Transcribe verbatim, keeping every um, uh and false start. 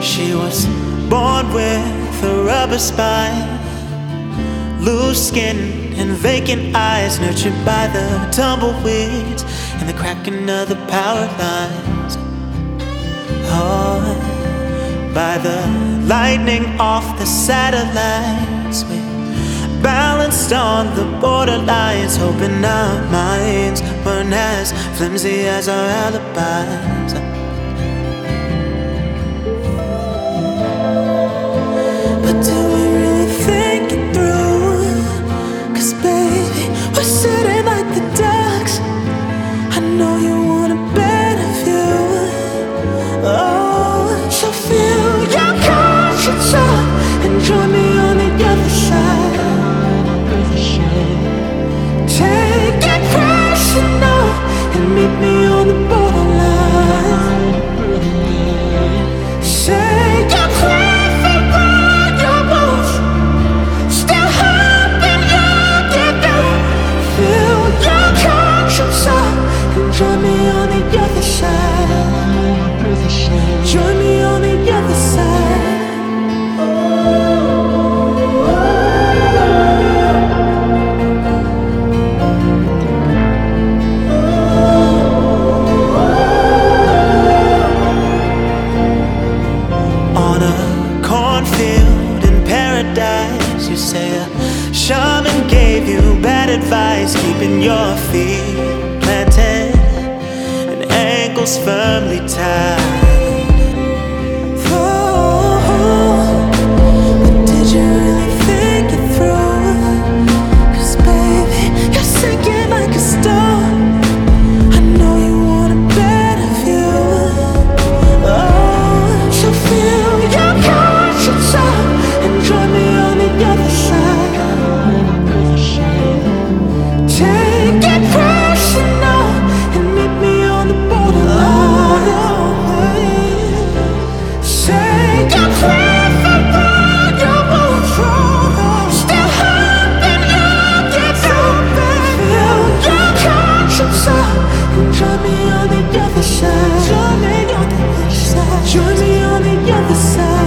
She was born with a rubber spine, loose skin and vacant eyes, nurtured by the tumbleweeds and the cracking of the power lines. Oh, by the lightning off the satellites, we balanced on the borderlines, hoping our minds weren't as flimsy as our alibis. But do we really think it through? 'Cause baby, we're sitting like the ducks. I know you want a better view. Oh, so fill your conscience up and join me on the other side. Take it personal and meet me on the borderline. Say you're perfect when you move, still hoping you'll get through. Fill your conscience up and join me on the other side. Join me on the other side. You say a shaman gave you bad advice, keeping your feet planted and ankles firmly tied. Oh, but did you really think it through? 'Cause baby, you're sinking like a stone. I know you want a better view. Oh, so fill your conscience up and join me on the other side. Take it personal and meet me on the borderline. Say you're perfect when you move, still hoping you'll get through. Fill your conscience up and join me on the other side. Join me on the other side. Join me on the other side.